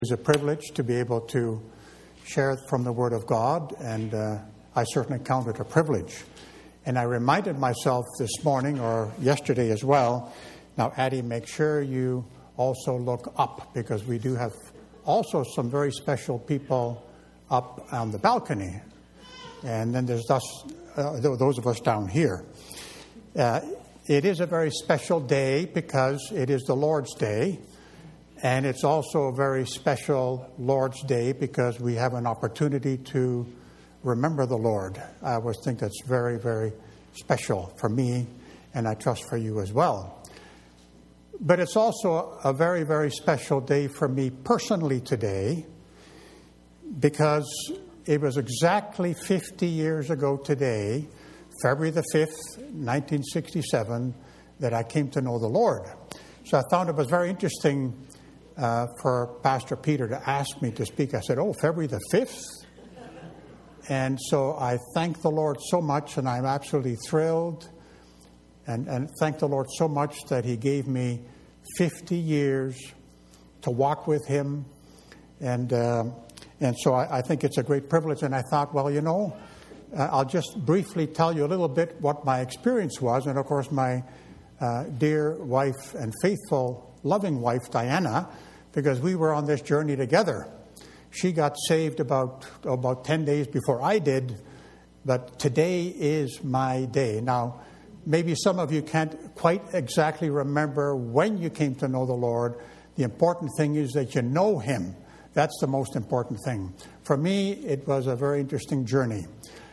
It's a privilege to be able to share from the Word of God, and I certainly count it a privilege. And I reminded myself this morning, or yesterday as well, now Addie, make sure you also look up, because we do have also some very special people up on the balcony. And then there's those of us down here. It is a very special day because it is the Lord's Day. And it's also a very special Lord's Day because we have an opportunity to remember the Lord. I always think that's very, very special for me, and I trust for you as well. But it's also a very, very special day for me personally today because it was exactly 50 years ago today, February the 5th, 1967, that I came to know the Lord. So I found it was very interesting for Pastor Peter to ask me to speak. I said, February the 5th? And so I thank the Lord so much, and I'm absolutely thrilled and thank the Lord so much that He gave me 50 years to walk with Him. And so I think it's a great privilege. And I thought, I'll just briefly tell you a little bit what my experience was. And, of course, my dear wife and faithful, loving wife, Diana, because we were on this journey together. She got saved about 10 days before I did, but today is my day. Now, maybe some of you can't quite exactly remember when you came to know the Lord. The important thing is that you know Him. That's the most important thing. For me, it was a very interesting journey.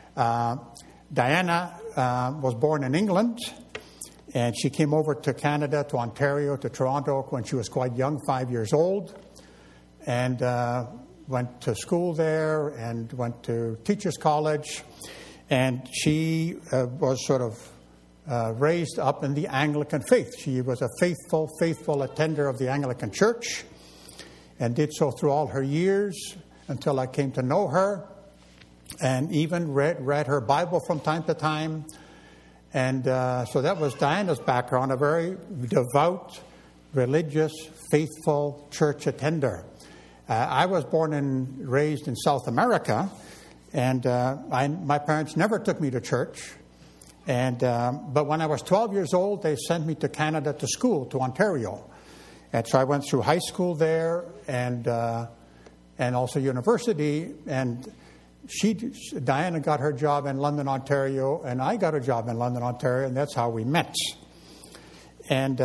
Diana was born in England, and she came over to Canada, to Ontario, to Toronto when she was quite young, 5 years old, and went to school there and went to Teachers College. And she was sort of raised up in the Anglican faith. She was a faithful attender of the Anglican Church and did so through all her years until I came to know her and even read her Bible from time to time. And so that was Diana's background, a very devout, religious, faithful church attender. I was born and raised in South America, and my parents never took me to church. But when I was 12 years old, they sent me to Canada to school, to Ontario. And so I went through high school there and also university. And Diana got her job in London, Ontario, and I got a job in London, Ontario, and that's how we met. And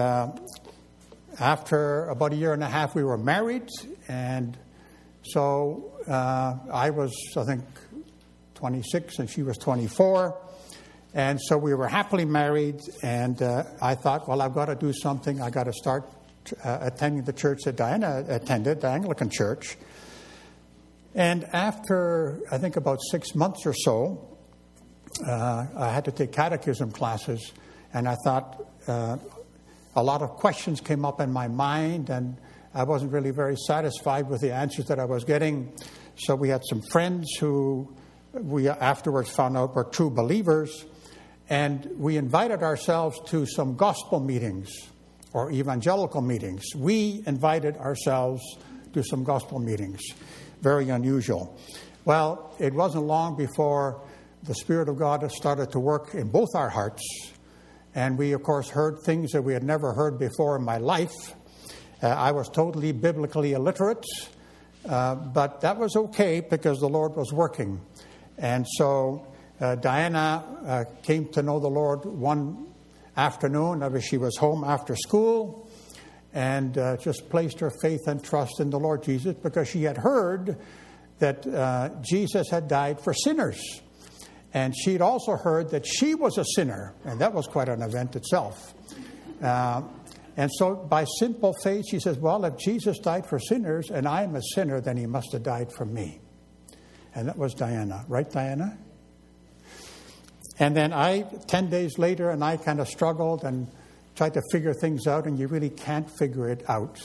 after about a year and a half, we were married, and so I was, I think, 26, and she was 24, and so we were happily married, and I thought, I've got to do something. I got to start attending the church that Diana attended, the Anglican Church. And after, I think, about 6 months or so, I had to take catechism classes, and I thought a lot of questions came up in my mind, and I wasn't really very satisfied with the answers that I was getting. So we had some friends who we afterwards found out were true believers, and we invited ourselves to some gospel meetings or evangelical meetings. We invited ourselves to some gospel meetings. Very unusual. Well, it wasn't long before the Spirit of God started to work in both our hearts. And we, of course, heard things that we had never heard before in my life. I was totally biblically illiterate, but that was okay because the Lord was working. And so Diana came to know the Lord one afternoon as she was home after school, and just placed her faith and trust in the Lord Jesus because she had heard that Jesus had died for sinners. And she'd also heard that she was a sinner, and that was quite an event itself. And so by simple faith, she says, if Jesus died for sinners and I'm a sinner, then He must have died for me. And that was Diana. Right, Diana? And then 10 days later, and I kind of struggled and tried to figure things out, and you really can't figure it out.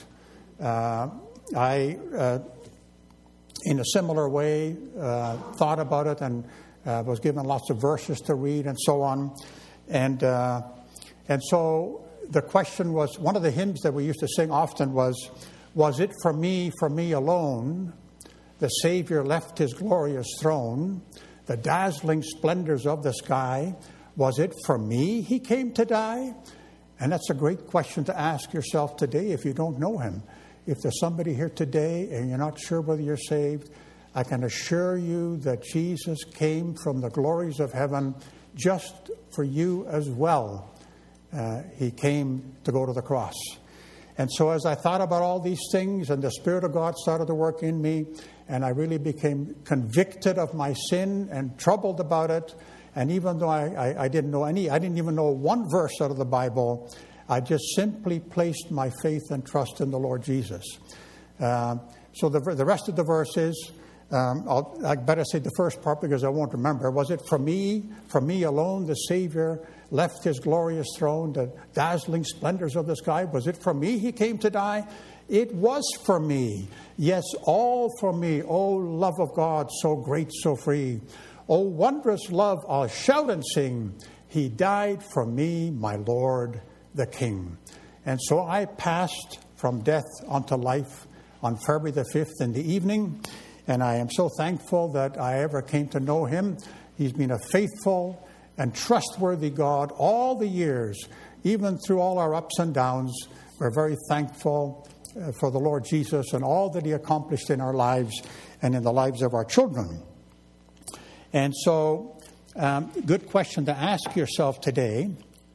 In a similar way, thought about it and was given lots of verses to read and so on. And so the question was, one of the hymns that we used to sing often was, Was it for me alone, the Savior left his glorious throne, the dazzling splendors of the sky? Was it for me he came to die? And that's a great question to ask yourself today if you don't know him. If there's somebody here today and you're not sure whether you're saved, I can assure you that Jesus came from the glories of heaven just for you as well. He came to go to the cross. And so as I thought about all these things and the Spirit of God started to work in me, and I really became convicted of my sin and troubled about it, and even though I didn't even know one verse out of the Bible, I just simply placed my faith and trust in the Lord Jesus. So the rest of the verses, I better say the first part because I won't remember. Was it for me alone, the Savior left his glorious throne, the dazzling splendors of the sky? Was it for me he came to die? It was for me. Yes, all for me. Oh, love of God, so great, so free. Oh, wondrous love, I'll shout and sing. He died for me, my Lord, the King. And so I passed from death unto life on February the 5th in the evening. And I am so thankful that I ever came to know him. He's been a faithful and trustworthy God all the years, even through all our ups and downs. We're very thankful for the Lord Jesus and all that he accomplished in our lives and in the lives of our children. And so, good question to ask yourself today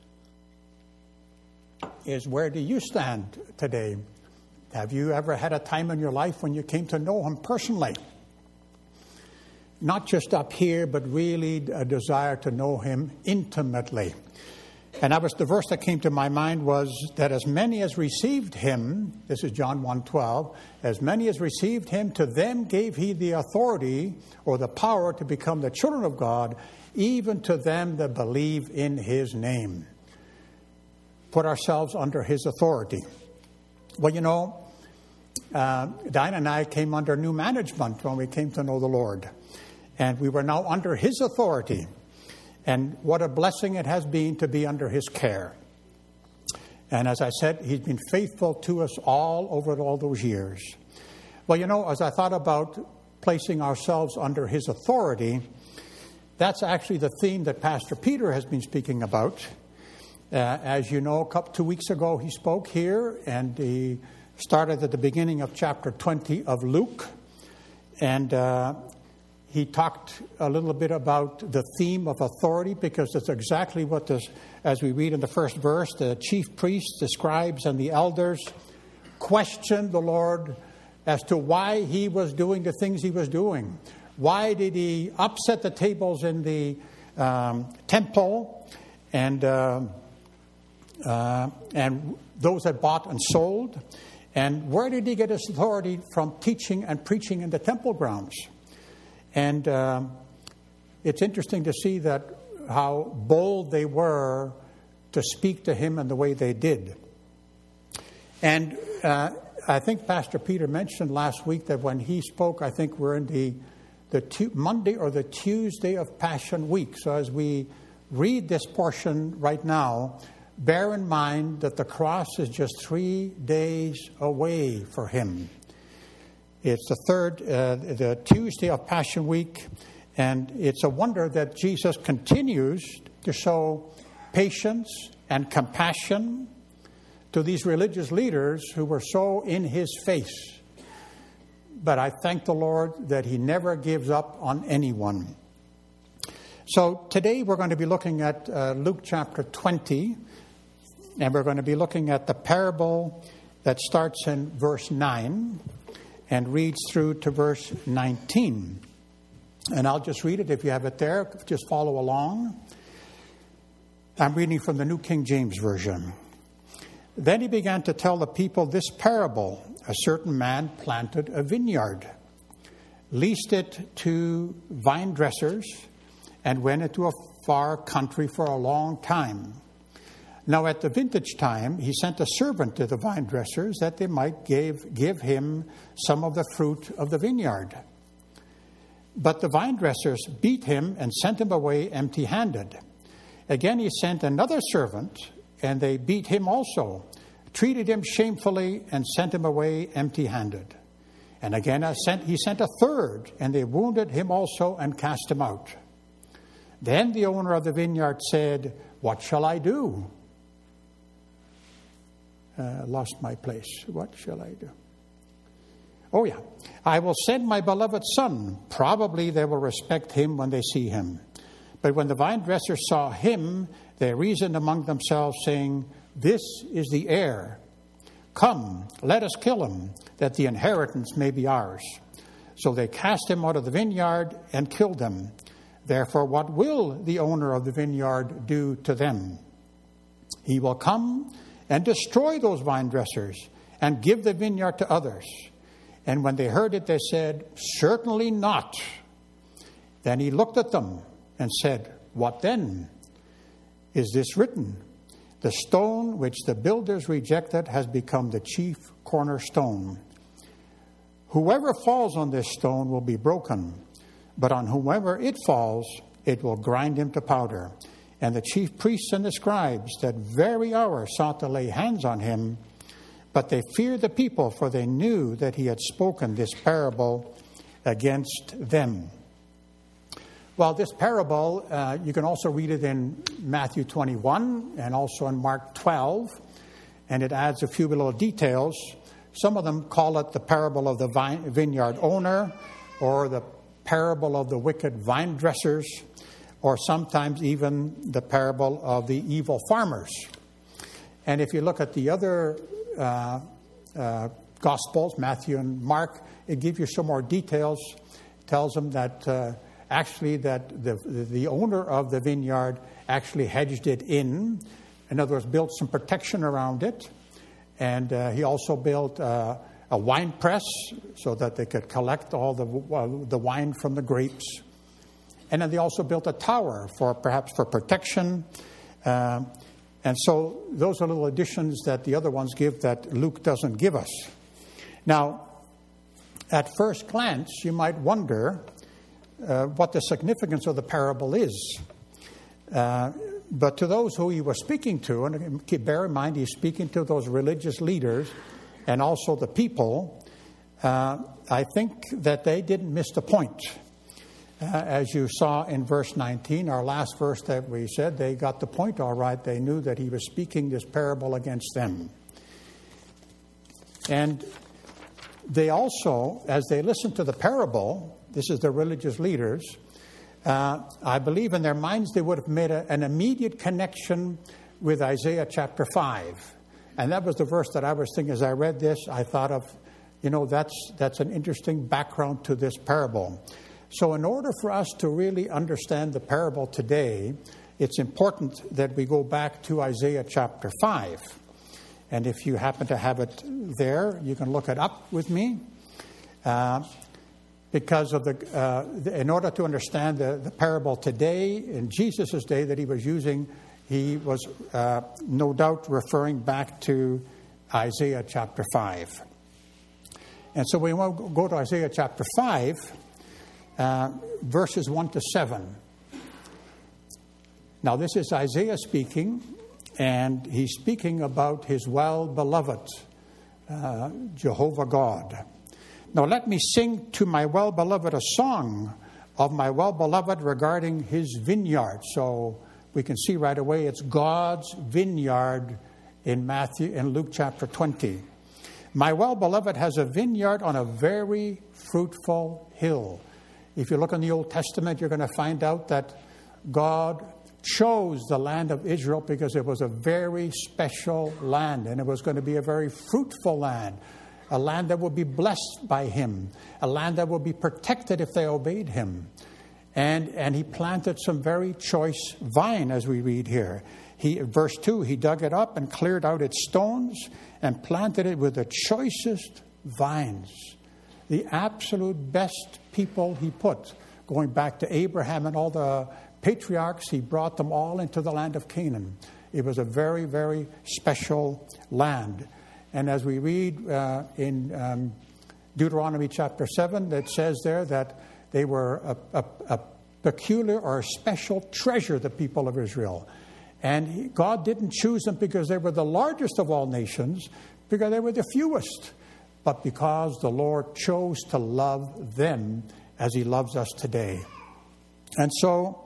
is, where do you stand today? Have you ever had a time in your life when you came to know him personally? Not just up here, but really a desire to know him intimately. And the verse that came to my mind was that as many as received him, this is John 1:12, as many as received him, to them gave he the authority or the power to become the children of God, even to them that believe in his name. Put ourselves under his authority. Well, Diane and I came under new management when we came to know the Lord. And we were now under his authority. And what a blessing it has been to be under his care. And as I said, he's been faithful to us all over all those years. Well, as I thought about placing ourselves under his authority, that's actually the theme that Pastor Peter has been speaking about. As you know, 2 weeks ago he spoke here, and he started at the beginning of chapter 20 of Luke. And he talked a little bit about the theme of authority, because it's exactly what as we read in the first verse, the chief priests, the scribes, and the elders questioned the Lord as to why he was doing the things he was doing. Why did he upset the tables in the temple and those that bought and sold? And where did he get his authority from teaching and preaching in the temple grounds? And it's interesting to see that how bold they were to speak to him in the way they did. And I think Pastor Peter mentioned last week that when he spoke, I think we're in the Monday or the Tuesday of Passion Week. So as we read this portion right now, bear in mind that the cross is just 3 days away for him. It's the Tuesday of Passion Week, and it's a wonder that Jesus continues to show patience and compassion to these religious leaders who were so in his face. But I thank the Lord that he never gives up on anyone. So today we're going to be looking at Luke chapter 20, and we're going to be looking at the parable that starts in verse 9 and reads through to verse 19. And I'll just read it if you have it there. Just follow along. I'm reading from the New King James Version. Then he began to tell the people this parable. A certain man planted a vineyard, leased it to vine dressers, and went into a far country for a long time. Now at the vintage time, he sent a servant to the vine dressers that they might give him some of the fruit of the vineyard. But the vine dressers beat him and sent him away empty-handed. Again he sent another servant, and they beat him also, treated him shamefully and sent him away empty-handed. And again he sent a third, and they wounded him also and cast him out. Then the owner of the vineyard said, what shall I do? Lost my place. What shall I do? Oh yeah, I will send my beloved son. Probably they will respect him when they see him. But when the vine dressers saw him, they reasoned among themselves, saying, this is the heir. Come, let us kill him, that the inheritance may be ours. So they cast him out of the vineyard and killed him. Therefore, what will the owner of the vineyard do to them? He will come and destroy those vine dressers and give the vineyard to others. And when they heard it, they said, certainly not. Then he looked at them and said, what then? Is this written? The stone which the builders rejected has become the chief cornerstone. Whoever falls on this stone will be broken, but on whomever it falls, it will grind him to powder. And the chief priests and the scribes that very hour sought to lay hands on him, but they feared the people, for they knew that he had spoken this parable against them. Well, this parable, you can also read it in Matthew 21 and also in Mark 12, and it adds a few little details. Some of them call it the parable of the vineyard owner, or the parable of the wicked vine dressers, or sometimes even the parable of the evil farmers. And if you look at the other Gospels, Matthew and Mark, it gives you some more details. It tells them that actually that the owner of the vineyard actually hedged it in other words, built some protection around it. And he also built a wine press so that they could collect all the wine from the grapes. And then they also built a tower perhaps for protection. And so those are little additions that the other ones give that Luke doesn't give us. Now, at first glance, you might wonder what the significance of the parable is. But to those who he was speaking to, and bear in mind he's speaking to those religious leaders and also the people, I think that they didn't miss the point. As you saw in verse 19, our last verse that we said, they got the point all right. They knew that he was speaking this parable against them. And they also, as they listened to the parable, this is the religious leaders, I believe in their minds they would have made an immediate connection with Isaiah chapter 5. And that was the verse that I was thinking as I read this. I thought of, that's an interesting background to this parable. So in order for us to really understand the parable today, it's important that we go back to Isaiah chapter 5. And if you happen to have it there, you can look it up with me. Because of in order to understand the parable today, in Jesus' day that he was using, he was no doubt referring back to Isaiah chapter 5. And so we want to go to Isaiah chapter 5, verses 1 to 7. Now this is Isaiah speaking, and he's speaking about his well-beloved Jehovah God. Now let me sing to my well-beloved a song of my well-beloved regarding his vineyard. So we can see right away it's God's vineyard in Luke chapter 20. My well-beloved has a vineyard on a very fruitful hill. If you look in the Old Testament, you're going to find out that God chose the land of Israel because it was a very special land, and it was going to be a very fruitful land. A land that would be blessed by him. A land that would be protected if they obeyed him. And he planted some very choice vine, as we read here. Verse 2, he dug it up and cleared out its stones and planted it with the choicest vines. The absolute best people he put. Going back to Abraham and all the patriarchs, he brought them all into the land of Canaan. It was a very, very special land. And as we read in Deuteronomy chapter 7, it says there that they were a peculiar or a special treasure, the people of Israel. And God didn't choose them because they were the largest of all nations, because they were the fewest, but because the Lord chose to love them as He loves us today. And so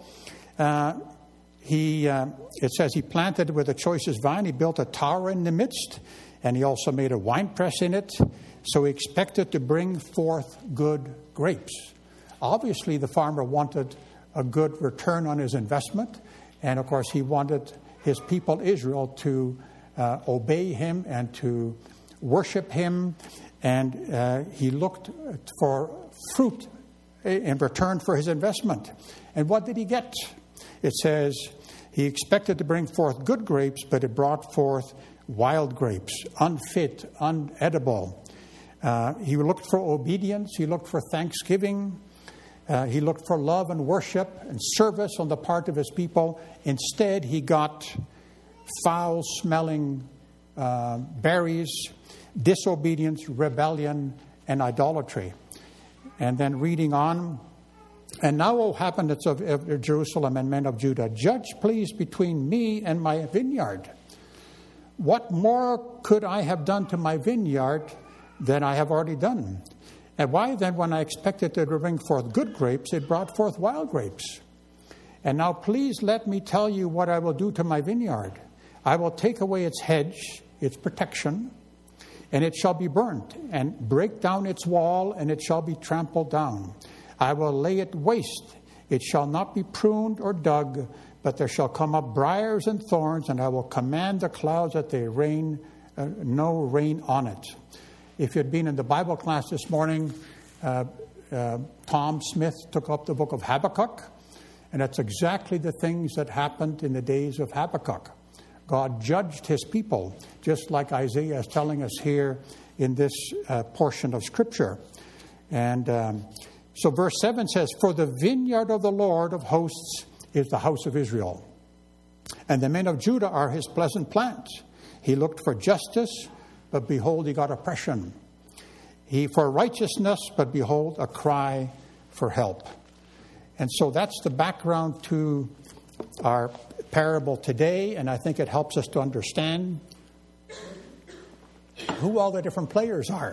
it says He planted with the choicest vine. He built a tower in the midst, and He also made a winepress in it. So He expected to bring forth good grapes. Obviously, the farmer wanted a good return on his investment. And, of course, he wanted his people, Israel, to obey Him and to worship Him. And he looked for fruit in return for his investment. And what did he get? It says he expected to bring forth good grapes, but it brought forth wild grapes, unfit, unedible. He looked for obedience. He looked for thanksgiving. He looked for love and worship and service on the part of his people. Instead, he got foul-smelling berries, disobedience, rebellion, and idolatry. And then reading on, and now, O inhabitants of Jerusalem and men of Judah, judge please between me and my vineyard. What more could I have done to my vineyard than I have already done? And why then, when I expected it to bring forth good grapes, it brought forth wild grapes? And now please let me tell you what I will do to my vineyard. I will take away its hedge, its protection, and it shall be burnt, and break down its wall, and it shall be trampled down. I will lay it waste. It shall not be pruned or dug, but there shall come up briars and thorns, and I will command the clouds that they rain, no rain on it. If you had been in the Bible class this morning, Tom Smith took up the book of Habakkuk, and that's exactly the things that happened in the days of Habakkuk. God judged His people, just like Isaiah is telling us here in this portion of Scripture. And so verse 7 says, "For the vineyard of the Lord of hosts is the house of Israel, and the men of Judah are His pleasant plant. He looked for justice, but behold, he got oppression. He for righteousness, but behold, a cry for help." And so that's the background to our parable today, and I think it helps us to understand who all the different players are.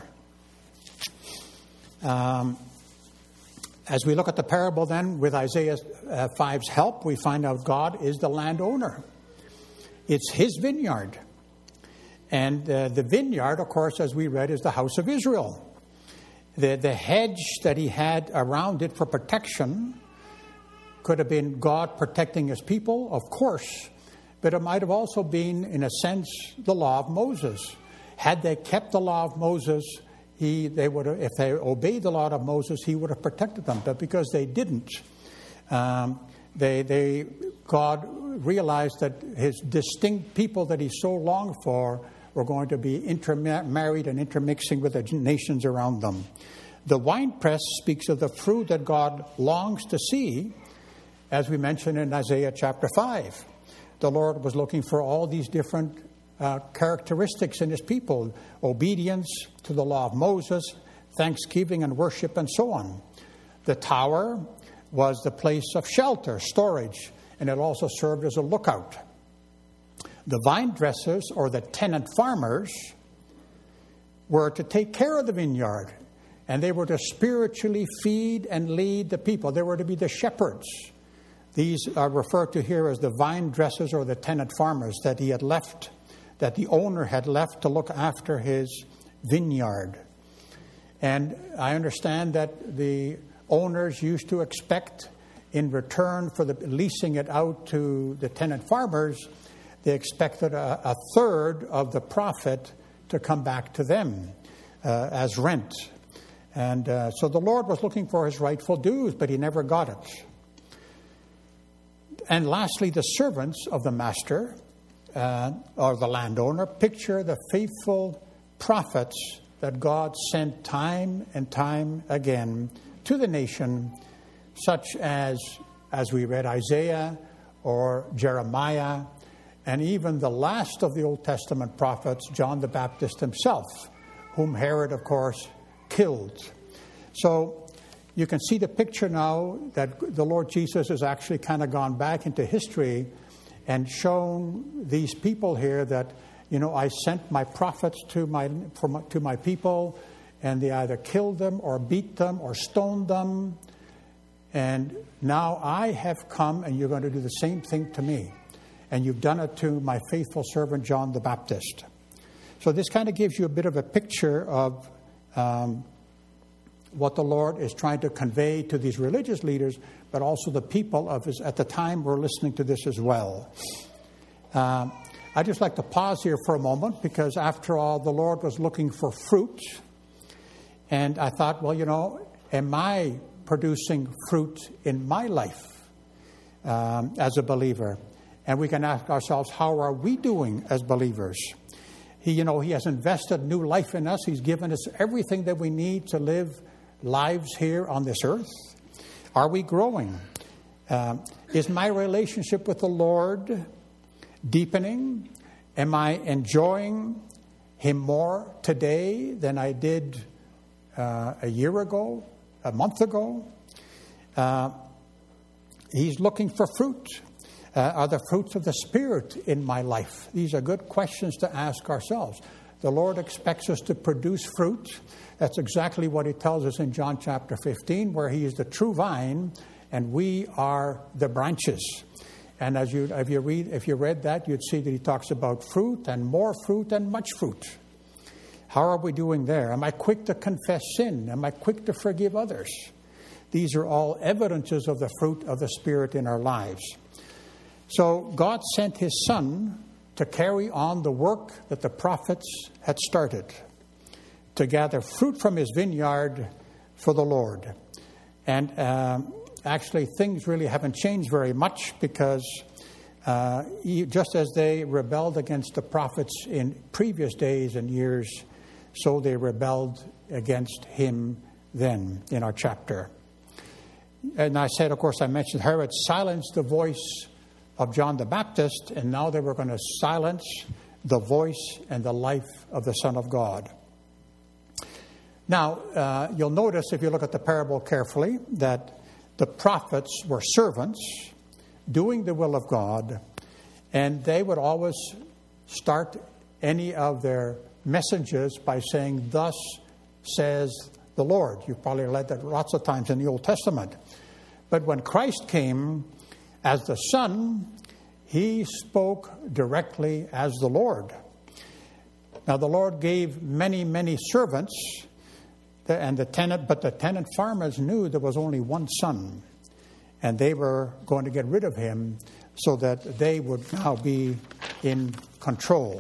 As we look at the parable then, with Isaiah 5's help, we find out God is the landowner. It's His vineyard. And the vineyard, of course, as we read, is the house of Israel. The hedge that He had around it for protection could have been God protecting His people, of course, but it might have also been, in a sense, the law of Moses. Had they kept the law of Moses, they would have, if they obeyed the law of Moses, He would have protected them. But because they didn't, God realized that His distinct people that He so longed for were going to be intermarried and intermixing with the nations around them. The winepress speaks of the fruit that God longs to see, as we mentioned in Isaiah chapter 5. The Lord was looking for all these different characteristics in His people: obedience to the law of Moses, thanksgiving and worship, and so on. The tower was the place of shelter, storage, and it also served as a lookout. The vine dressers, or the tenant farmers, were to take care of the vineyard, and they were to spiritually feed and lead the people. They were to be the shepherds. These are referred to here as the vine dressers or the tenant farmers that he had left, that the owner had left to look after his vineyard. And I understand that the owners used to expect, in return for the leasing it out to the tenant farmers, they expected a third of the profit to come back to them as rent. And so the Lord was looking for His rightful dues, but He never got it. And lastly, the servants of the master, or the landowner, picture the faithful prophets that God sent time and time again to the nation, such as we read, Isaiah or Jeremiah, and even the last of the Old Testament prophets, John the Baptist himself, whom Herod, of course, killed. So you can see the picture now that the Lord Jesus has actually kind of gone back into history and shown these people here that, I sent my prophets to my people, and they either killed them or beat them or stoned them. And now I have come, and you're going to do the same thing to me. And you've done it to my faithful servant John the Baptist. So this kind of gives you a bit of a picture of what the Lord is trying to convey to these religious leaders, but also the people of his at the time were listening to this as well. I'd just like to pause here for a moment, because after all, the Lord was looking for fruit. And I thought, well, am I producing fruit in my life as a believer? And we can ask ourselves, how are we doing as believers? He has invested new life in us. He's given us everything that we need to live lives here on this earth. Are we growing? Is my relationship with the Lord deepening? Am I enjoying him more today than I did a year ago, a month ago? He's looking for fruit. Are the fruits of the Spirit in my life? These are good questions to ask ourselves. The Lord expects us to produce fruit. That's exactly what he tells us in John chapter 15, where he is the true vine and we are the branches. And if you read that, you'd see that he talks about fruit and more fruit and much fruit. How are we doing there? Am I quick to confess sin? Am I quick to forgive others? These are all evidences of the fruit of the Spirit in our lives. So God sent his Son to carry on the work that the prophets had started, to gather fruit from his vineyard for the Lord. And actually, things really haven't changed very much, because just as they rebelled against the prophets in previous days and years, so they rebelled against him then in our chapter. And I said, of course, I mentioned Herod silenced the voice of John the Baptist, and now they were going to silence the voice and the life of the Son of God. Now, you'll notice, if you look at the parable carefully, that the prophets were servants doing the will of God, and they would always start any of their messages by saying, "Thus says the Lord." You've probably read that lots of times in the Old Testament. But when Christ came as the Son, he spoke directly as the Lord. Now, the Lord gave many, many servants, but the tenant farmers knew there was only one son, and they were going to get rid of him so that they would now be in control.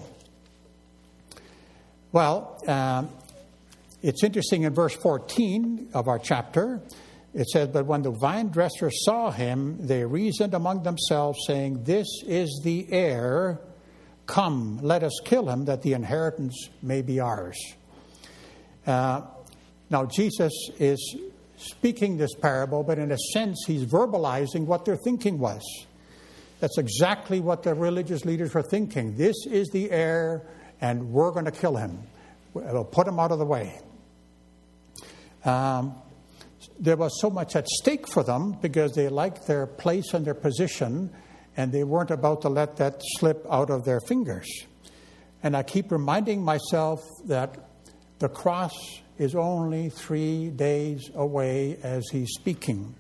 Well, it's interesting in verse 14 of our chapter. It says, "But when the vine dressers saw him, they reasoned among themselves, saying, 'This is the heir. Come, let us kill him, that the inheritance may be ours.'" Now, Jesus is speaking this parable, but in a sense, he's verbalizing what their thinking was. That's exactly what the religious leaders were thinking. This is the heir, and we're going to kill him. We'll put him out of the way. There was so much at stake for them because they liked their place and their position, and they weren't about to let that slip out of their fingers. And I keep reminding myself that the cross is only 3 days away as he's speaking.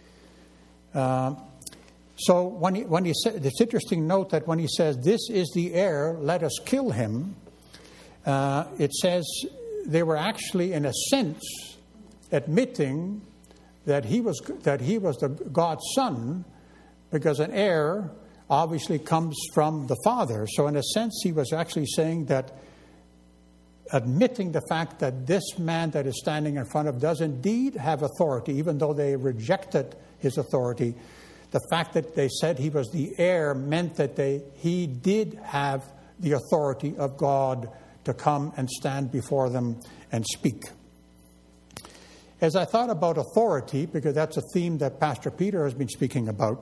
So when he said, it's interesting note that when he says, "This is the heir, let us kill him," it says they were actually, in a sense, admitting that he was the God's Son, because an heir obviously comes from the Father. So in a sense, he was actually saying that, admitting the fact that this man that is standing in front of does indeed have authority, even though they rejected his authority. The fact that they said he was the heir meant that he did have the authority of God to come and stand before them and speak. As I thought about authority, because that's a theme that Pastor Peter has been speaking about,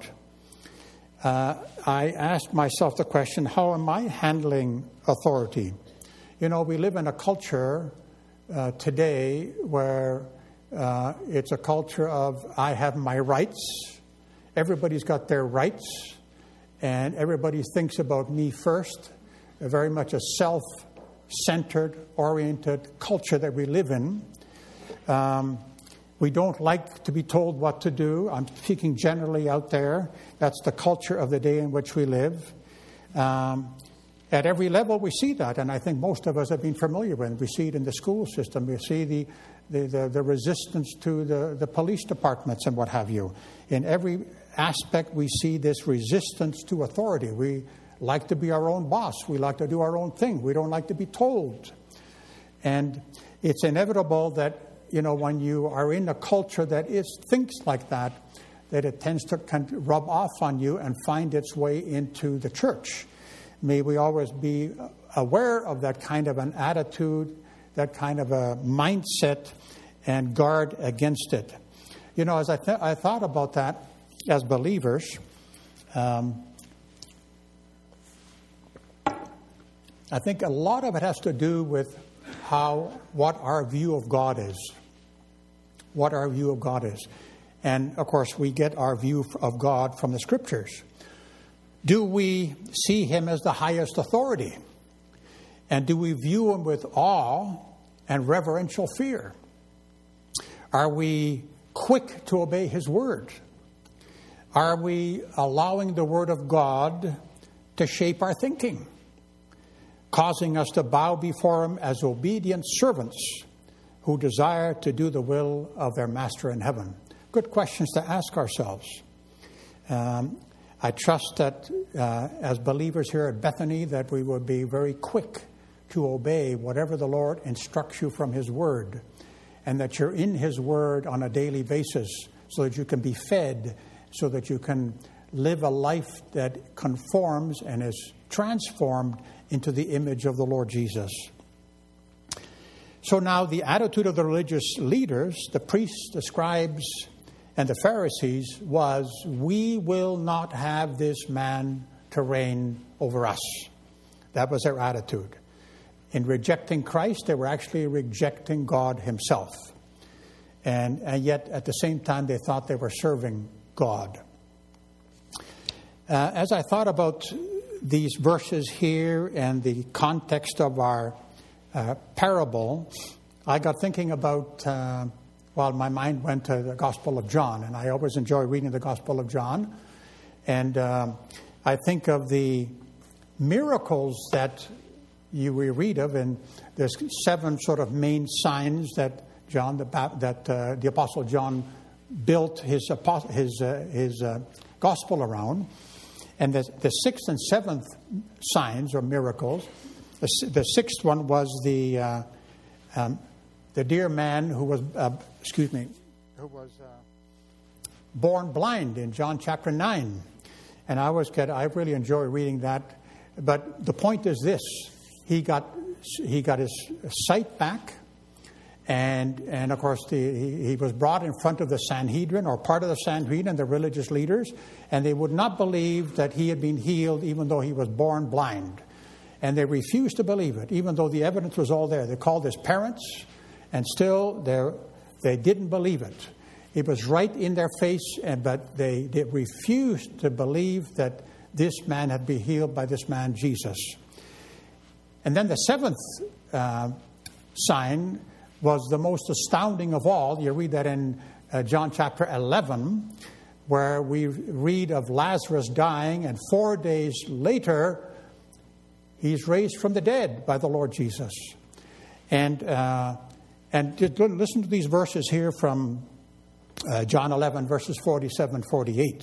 I asked myself the question, how am I handling authority? We live in a culture today where it's a culture of, I have my rights. Everybody's got their rights. and everybody thinks about me first. Very much a self-centered, oriented culture that we live in. We don't like to be told what to do. I'm speaking generally out there. That's the culture of the day in which we live. At every level we see that, and I think most of us have been familiar with it. We see it in the school system. We see the resistance to the police departments and what have you. In every aspect we see this resistance to authority. We like to be our own boss. We like to do our own thing. We don't like to be told. And it's inevitable that, when you are in a culture that thinks like that it tends to rub off on you and find its way into the church. May we always be aware of that kind of an attitude, that kind of a mindset, and guard against it. As I thought about that as believers, I think a lot of it has to do with what our view of God is. What our view of God is. And, of course, we get our view of God from the Scriptures. Do we see Him as the highest authority? And do we view Him with awe and reverential fear? Are we quick to obey His Word? Are we allowing the Word of God to shape our thinking, causing us to bow before Him as obedient servants who desire to do the will of their Master in heaven? Good questions to ask ourselves. I trust that as believers here at Bethany that we will be very quick to obey whatever the Lord instructs you from His Word, and that you're in His Word on a daily basis so that you can be fed, so that you can live a life that conforms and is transformed into the image of the Lord Jesus. So now the attitude of the religious leaders, the priests, the scribes, and the Pharisees was, we will not have this man to reign over us. That was their attitude. In rejecting Christ, they were actually rejecting God Himself. And yet, at the same time, they thought they were serving God. As I thought about these verses here and the context of our parable, I got thinking about, my mind went to the Gospel of John, and I always enjoy reading the Gospel of John. And I think of the miracles that we read of, and there's 7 sort of main signs that the Apostle John built his Gospel around. And the 6th and 7th signs or miracles, the 6th one was the dear man who was born blind in John chapter 9. And I really enjoy reading that. But the point is this: he got his sight back, and of course he was brought in front of the Sanhedrin, or part of the Sanhedrin, the religious leaders, and they would not believe that he had been healed even though he was born blind. And they refused to believe it, even though the evidence was all there. They called his parents, and still they didn't believe it. It was right in their face, but they refused to believe that this man had been healed by this man, Jesus. And then the 7th sign was the most astounding of all. You read that in John chapter 11, where we read of Lazarus dying, and 4 days later, he's raised from the dead by the Lord Jesus. And listen to these verses here from John 11, verses 47, 48.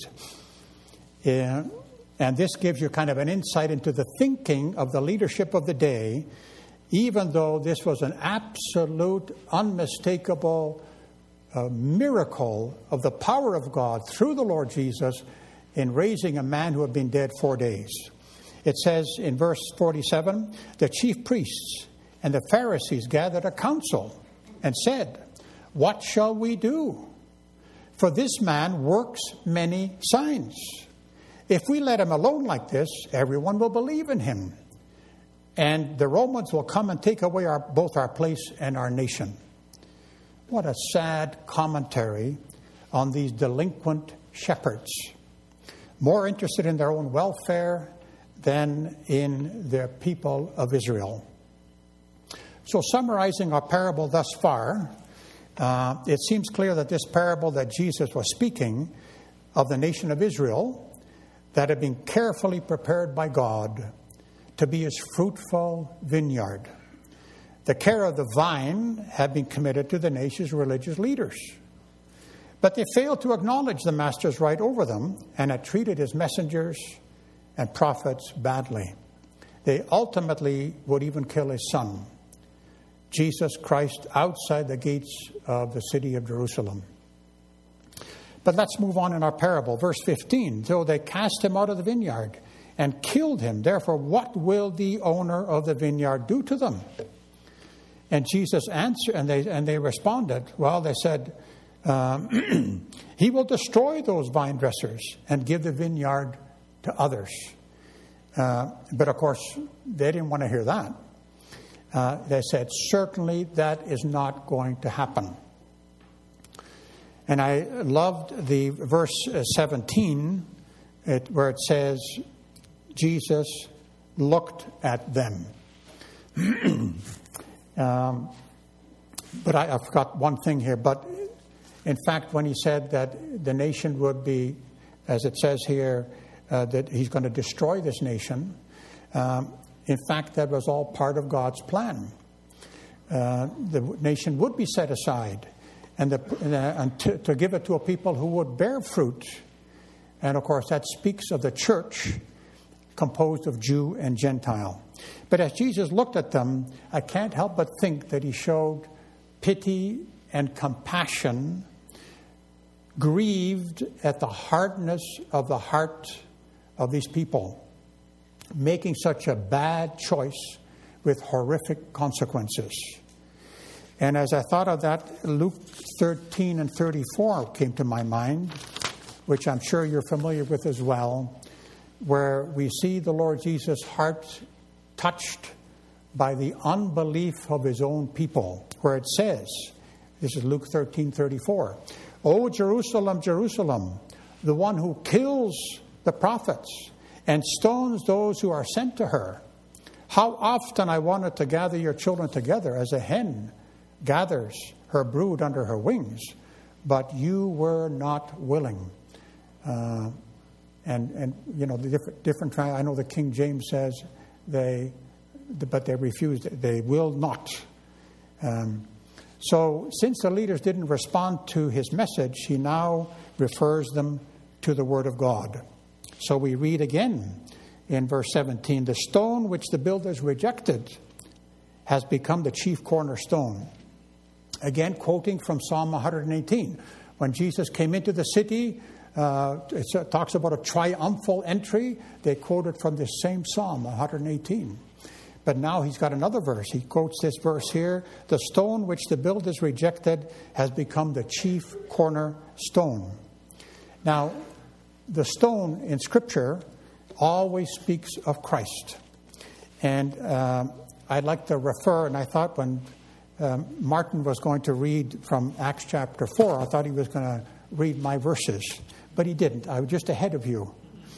And this gives you kind of an insight into the thinking of the leadership of the day, even though this was an absolute, unmistakable miracle of the power of God through the Lord Jesus in raising a man who had been dead 4 days. It says in verse 47, the chief priests and the Pharisees gathered a council and said, "What shall we do? For this man works many signs. If we let him alone like this, everyone will believe in him. And the Romans will come and take away both our place and our nation." What a sad commentary on these delinquent shepherds. more interested in their own welfare than in the people of Israel. So summarizing our parable thus far, it seems clear that this parable that Jesus was speaking of the nation of Israel that had been carefully prepared by God to be his fruitful vineyard. The care of the vine had been committed to the nation's religious leaders. But they failed to acknowledge the master's right over them and had treated his messengers and prophets badly. They ultimately would even kill his son, Jesus Christ, outside the gates of the city of Jerusalem. But let's move on in our parable. Verse 15, so they cast him out of the vineyard and killed him. Therefore, what will the owner of the vineyard do to them? And Jesus answered, and they responded. Well, they said, he will destroy those vine dressers and give the vineyard to others. But of course, they didn't want to hear that. They said, certainly that is not going to happen. And I loved the verse 17, where it says, Jesus looked at them. But I forgot one thing here. But in fact, when he said that the nation would be, as it says here, that he's going to destroy this nation, in fact, that was all part of God's plan. The nation would be set aside and to give it to a people who would bear fruit. And of course, that speaks of the church composed of Jew and Gentile. But as Jesus looked at them, I can't help but think that he showed pity and compassion, grieved at the hardness of the heart of these people, making such a bad choice with horrific consequences. And as I thought of that, Luke 13 and 34 came to my mind, which I'm sure you're familiar with as well, where we see the Lord Jesus' heart touched by the unbelief of his own people, where it says, this is Luke 13:34, "O Jerusalem, Jerusalem, the one who kills the prophets and stones those who are sent to her. How often I wanted to gather your children together as a hen gathers her brood under her wings, but you were not willing." And you know, the different I know the King James says but they refused. They will not. So since the leaders didn't respond to his message, he now refers them to the Word of God. So we read again in verse 17, "The stone which the builders rejected has become the chief cornerstone." Again, quoting from Psalm 118. When Jesus came into the city, it talks about a triumphal entry. They quoted from this same Psalm 118. But now he's got another verse. He quotes this verse here. "The stone which the builders rejected has become the chief cornerstone." Now, the stone in Scripture always speaks of Christ. And I'd like to refer, and I thought when Martin was going to read from Acts chapter 4, I thought he was going to read my verses. But he didn't. I was just ahead of you.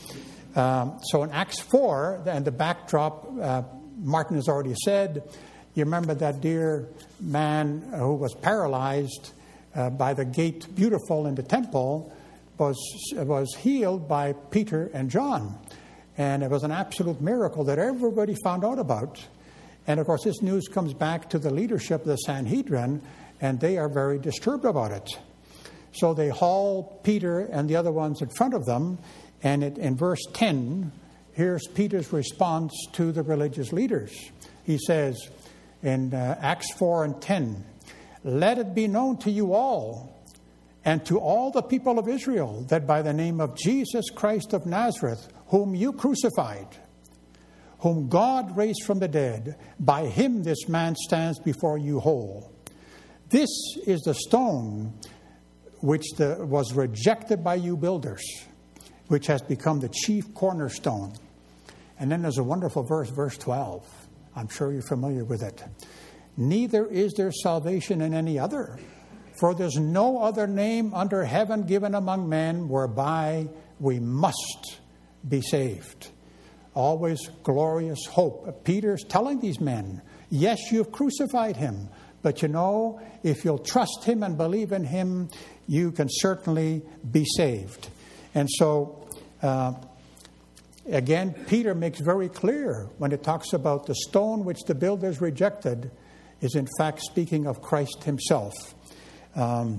So in Acts 4, and the backdrop, Martin has already said, you remember that dear man who was paralyzed by the gate beautiful in the temple was healed by Peter and John. And it was an absolute miracle that everybody found out about. And of course, this news comes back to the leadership of the Sanhedrin, and they are very disturbed about it. So they haul Peter and the other ones in front of them. And in verse 10, here's Peter's response to the religious leaders. He says in Acts 4 and 10, "Let it be known to you all and to all the people of Israel that by the name of Jesus Christ of Nazareth, whom you crucified, whom God raised from the dead, by him this man stands before you whole. This is the stone which was rejected by you builders, which has become the chief cornerstone." And then there's a wonderful verse, verse 12. I'm sure you're familiar with it. "Neither is there salvation in any other, for there's no other name under heaven given among men whereby we must be saved. Always glorious hope. Peter's telling these men, yes, you've crucified him, but you know, if you'll trust him and believe in him, you can certainly be saved. And so, again, Peter makes very clear when it talks about the stone which the builders rejected is in fact speaking of Christ himself. And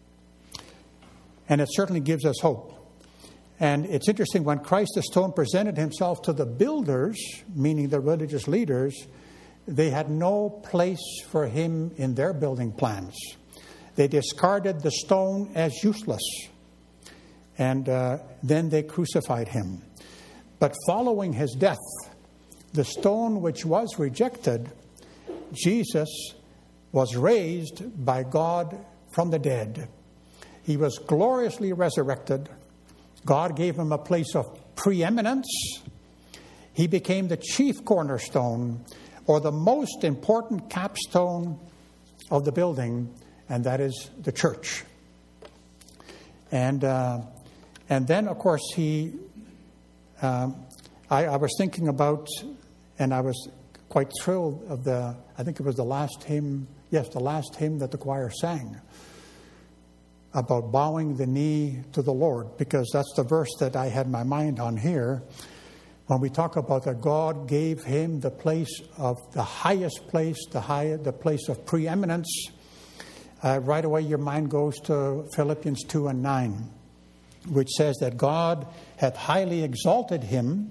it certainly gives us hope. And it's interesting, when Christ the stone presented himself to the builders, meaning the religious leaders, they had no place for him in their building plans. They discarded the stone as useless. And then they crucified him. But following his death, the stone which was rejected, Jesus was raised by God from the dead. He was gloriously resurrected. God gave him a place of preeminence. He became the chief cornerstone, or the most important capstone of the building, and that is the church. And then, of course, I was thinking about, and I was quite thrilled of I think it was the last hymn that the choir sang, about bowing the knee to the Lord, because that's the verse that I had my mind on here. When we talk about that God gave him the place of the highest place, the place of preeminence, right away your mind goes to Philippians 2:9, which says that God hath highly exalted him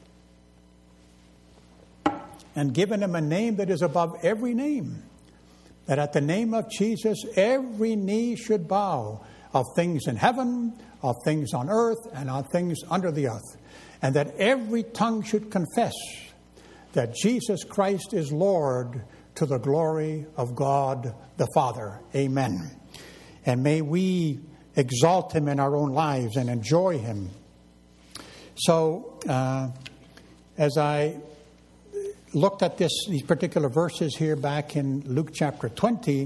and given him a name that is above every name, that at the name of Jesus every knee should bow, of things in heaven, of things on earth, and of things under the earth, and that every tongue should confess that Jesus Christ is Lord, to the glory of God the Father. Amen. And may we exalt him in our own lives and enjoy him. So, as I looked at these particular verses here back in Luke chapter 20,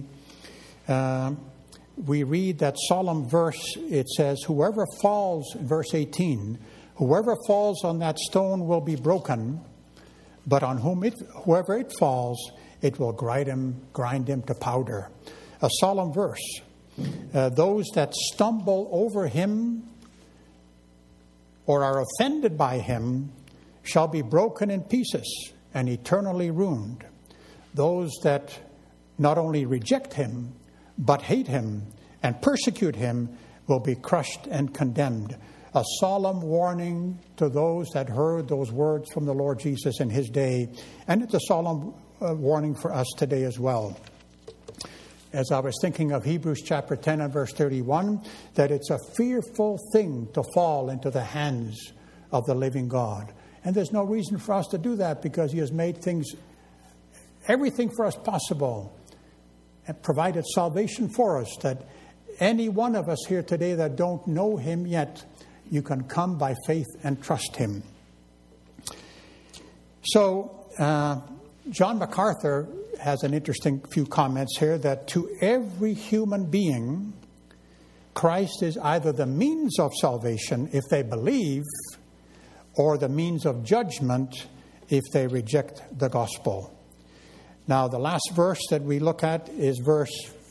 we read that solemn verse. It says, whoever falls, verse 18, whoever falls on that stone will be broken, but on whoever it falls, it will grind him to powder. A solemn verse. Those that stumble over him or are offended by him shall be broken in pieces and eternally ruined. Those that not only reject him, but hate him and persecute him will be crushed and condemned. A solemn warning to those that heard those words from the Lord Jesus in his day. And it's a solemn warning for us today as well. As I was thinking of Hebrews chapter 10 and verse 31, that it's a fearful thing to fall into the hands of the living God. And there's no reason for us to do that, because he has made everything for us possible, and provided salvation for us, that any one of us here today that don't know him yet, you can come by faith and trust him. So, John MacArthur has an interesting few comments here, that to every human being, Christ is either the means of salvation if they believe, or the means of judgment if they reject the gospel. Now, the last verse that we look at is verse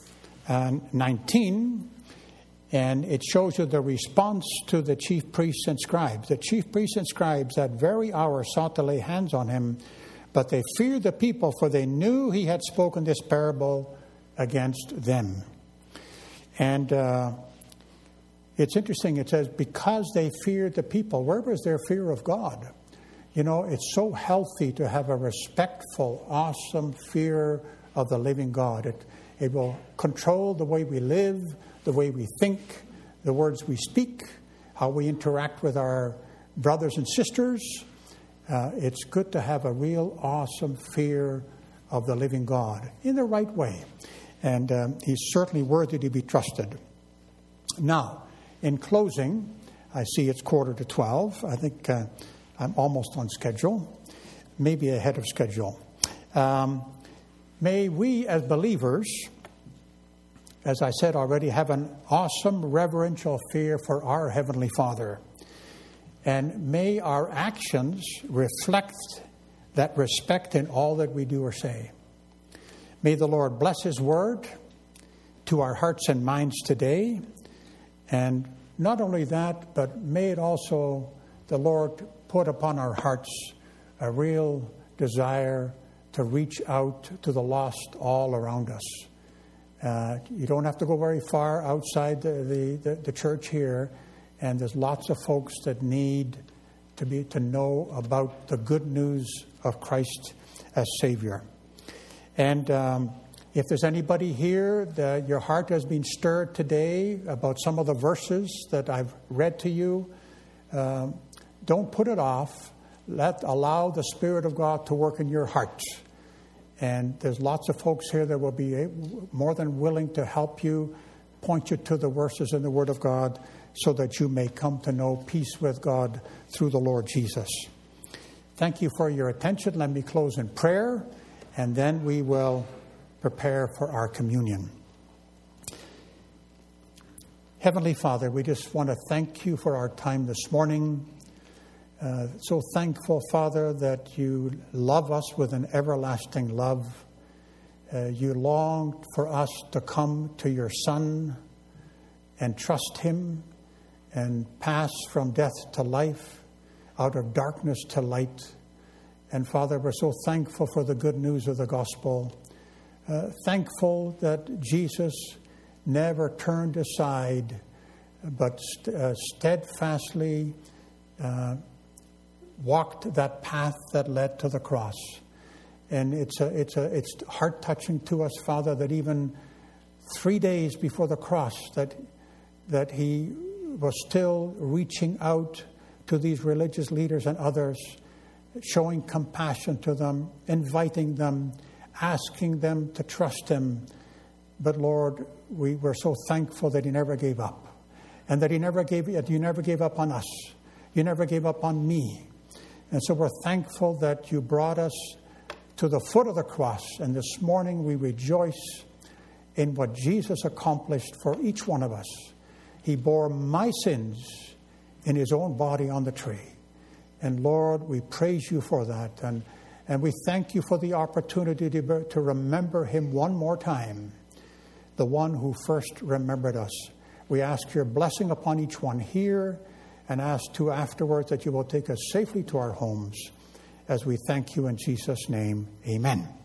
19, and it shows you the response to the chief priests and scribes. The chief priests and scribes that very hour sought to lay hands on him, but they feared the people, for they knew he had spoken this parable against them. And it's interesting, it says, because they feared the people. Where was their fear of God? You know, it's so healthy to have a respectful, awesome fear of the living God. It will control the way we live, the way we think, the words we speak, how we interact with our brothers and sisters. It's good to have a real awesome fear of the living God in the right way. And he's certainly worthy to be trusted. Now, in closing, I see it's 11:45. I think I'm almost on schedule, maybe ahead of schedule. May we as believers, as I said already, have an awesome reverential fear for our Heavenly Father. And may our actions reflect that respect in all that we do or say. May the Lord bless His word to our hearts and minds today. And not only that, but may it also, the Lord, put upon our hearts a real desire to reach out to the lost all around us. You don't have to go very far outside the church here, and there's lots of folks that need to know about the good news of Christ as Savior. And if there's anybody here that your heart has been stirred today about some of the verses that I've read to you, don't put it off. Allow the Spirit of God to work in your heart. And there's lots of folks here that will be more than willing to help you, point you to the verses in the Word of God, so that you may come to know peace with God through the Lord Jesus. Thank you for your attention. Let me close in prayer, and then we will prepare for our communion. Heavenly Father, we just want to thank you for our time this morning. So thankful, Father, that you love us with an everlasting love. You long for us to come to your Son and trust Him and pass from death to life, out of darkness to light. And Father, we're so thankful for the good news of the gospel. Thankful that Jesus never turned aside, but steadfastly walked that path that led to the cross. And it's heart-touching to us, Father, that even 3 days before the cross, that He was still reaching out to these religious leaders and others, showing compassion to them, inviting them, asking them to trust Him. But Lord, we were so thankful that He never gave up, and that you never gave up on us. You never gave up on me. And so we're thankful that you brought us to the foot of the cross. And this morning we rejoice in what Jesus accomplished for each one of us. He bore my sins in His own body on the tree. And Lord, we praise you for that. And we thank you for the opportunity to remember Him one more time, the one who first remembered us. We ask your blessing upon each one here, and ask too afterwards that you will take us safely to our homes, as we thank you in Jesus' name. Amen.